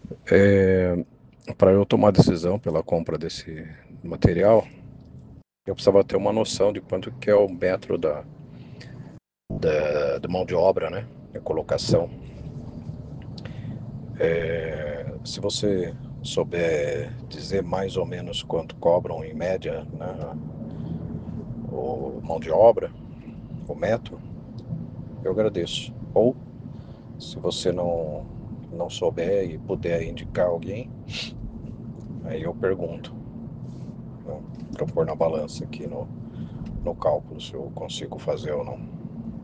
Para eu tomar decisão pela compra desse material, eu precisava ter uma noção de quanto que é o metro da mão de obra, né? A colocação. Se você souber dizer mais ou menos quanto cobram em média, né, o mão de obra, o metro, eu agradeço. Ou se você não souber e puder indicar alguém, aí eu pergunto, né, para pôr na balança aqui no cálculo se eu consigo fazer ou não.